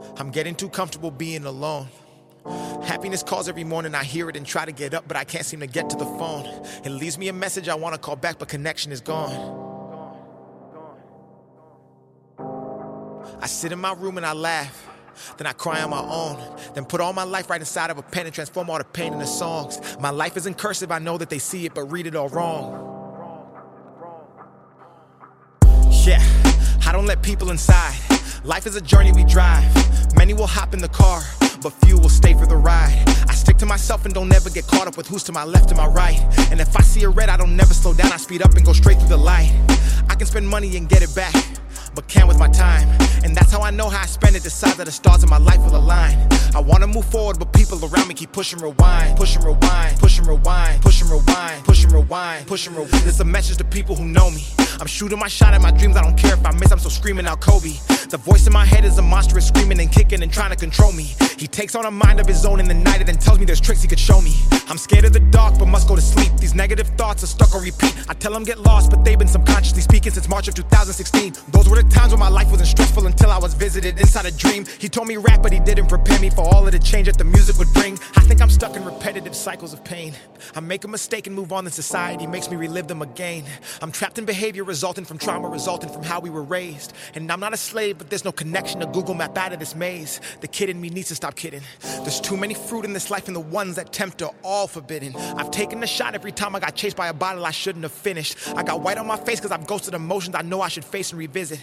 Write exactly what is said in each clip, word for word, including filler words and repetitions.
I'm getting too comfortable being alone. Happiness calls every morning, I hear it and try to get up, but I can't seem to get to the phone. It leaves me a message I want to call back, but connection is gone. I sit in my room and I laugh, then I cry on my own, then put all my life right inside of a pen and transform all the pain into songs. My life isn't cursive, I know that they see it, but read it all wrong. Yeah, I don't let people inside. Life is a journey we drive. Many will hop in the car, but few will stay for the ride. I stick to myself and don't ever get caught up with who's to my left or my right. And if I see a red, I don't never slow down, I speed up and go straight through the light. I can spend money and get it back, but can't with my time. And that's how I know how I spend it, decide that the stars of my life will align. I wanna move forward, but people around me keep pushing rewind, pushing rewind, pushing rewind, pushing rewind, pushing rewind, pushing rewind. This is a message to people who know me. I'm shooting my shot at my dreams, I don't care if I miss, I'm still screaming out Kobe. The voice in my head is a monster, it's screaming and kicking and trying to control me. He takes on a mind of his own in the night and then tells me there's tricks he could show me. I'm scared of the dark but must go to sleep. These negative thoughts are stuck on repeat. I tell them get lost but they've been subconsciously speaking since March of two thousand sixteen. Those were the times when my life wasn't stressful until I was visited inside a dream. He told me rap but he didn't prepare me for all of the change that the music would bring. I think I'm stuck in repetitive cycles of pain. I make a mistake and move on, then society makes me relive them again. I'm trapped in behavior resulting from trauma, resulting from how we were raised. And I'm not a slave, but there's no connection to Google Map out of this maze. The kid in me needs to stop kidding. There's too many fruit in this life and the ones that tempt are all forbidden. I've taken a shot every time I got chased by a bottle I shouldn't have finished. I got white on my face cause I've ghosted emotions I know I should face and revisit.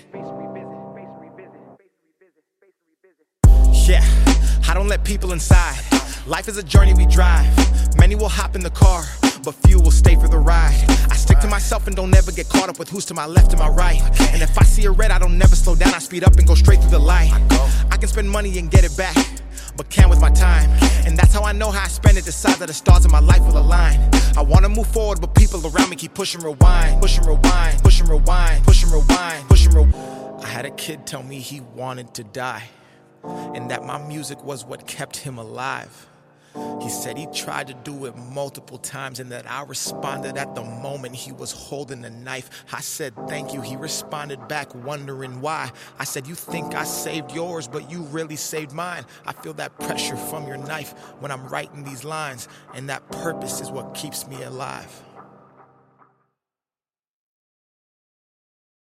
Yeah, I don't let people inside. Life is a journey we drive. Many will hop in the car, but few will stay for the ride. I stick to myself and don't ever get caught up with who's to my left or my right. And if I see a red, I don't never slow down, I speed up and go straight through the light. I can spend money and get it back, but can't with my time. And that's how I know how I spend it, decide that the stars of my life will align. I wanna move forward, but people around me keep pushing rewind, pushing rewind, pushing rewind, pushing rewind, pushing rewind. I had a kid tell me he wanted to die, and that my music was what kept him alive. He said he tried to do it multiple times and that I responded at the moment he was holding a knife. I said thank you, he responded back wondering why. I said you think I saved yours but you really saved mine. I feel that pressure from your knife when I'm writing these lines, and that purpose is what keeps me alive.